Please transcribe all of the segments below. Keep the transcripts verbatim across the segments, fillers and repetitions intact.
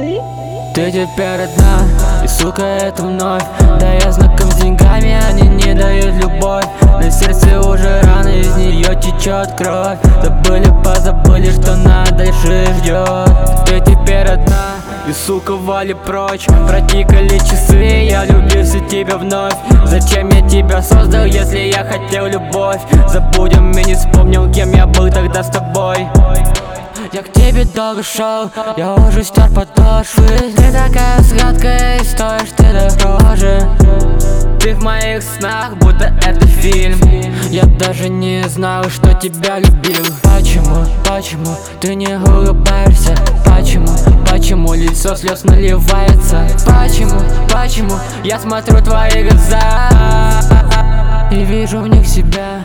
Ты? Ты теперь одна, и сука это вновь. Да я знаком с деньгами, они не дают любовь. На сердце уже рано, из нее течет кровь. Забыли, позабыли, что нас дальше ждет. Ты теперь одна, и сука вали прочь. Протикали часы, я влюбился в тебя вновь. Зачем я тебя создал, если я хотел любовь? Забудем и не вспомнил, кем я был тогда с тобой. Я к тебе долго шел, я уже стер подошвы. Ты такая сладкая и стоишь ты дороже. Ты в моих снах, будто это фильм. Я даже не знал, что тебя любил. Почему, почему ты не улыбаешься? Почему, почему лицо слез наливается? Почему, почему я смотрю твои глаза и вижу в них себя?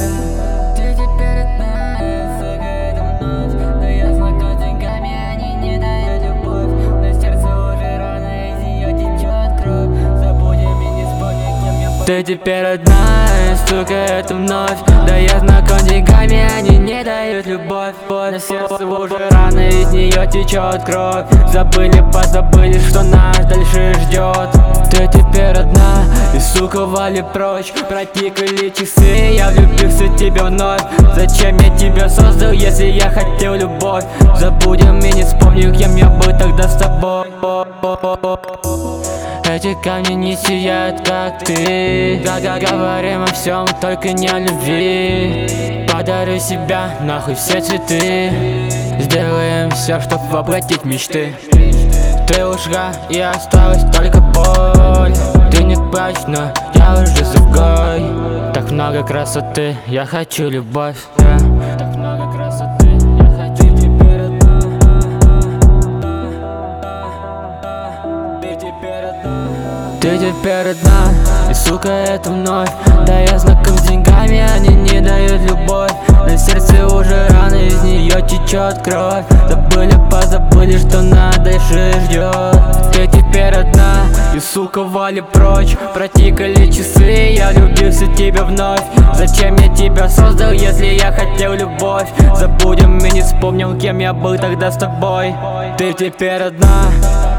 Ты теперь одна, и сука это вновь. Да я знаком с деньгами, они не дают любовь. На сердце уже рано, из нее течет кровь. Забыли, позабыли, что нас дальше ждет. Ты теперь одна, и сука вали прочь. Протикали часы, я влюбился в тебя вновь. Зачем я тебя создал, если я хотел любовь? Забудем и не вспомню, кем я был тогда с тобой. Эти камни не сияют, как ты. Говорим о всем, только не о любви. Подарю себя, нахуй все цветы. Сделаем все, чтоб воплотить мечты. Ты ушла, и осталась только боль. Ты не плачь, но я уже другой. Так много красоты, я хочу любовь, yeah. Так много красоты, я хочу теперь одна. Ты теперь одна. Ты теперь одна, и сука это вновь. Да я знаком с деньгами, они не дают любовь. На сердце уже рано, из нее течет кровь. Забыли, позабыли, что нас дальше ждет. Ты теперь одна, и сука вали прочь. Протикали часы, я влюбился в тебя вновь. Зачем я тебя создал, если я хотел любовь? Забудем и не вспомнил, кем я был тогда с тобой. Ты теперь одна.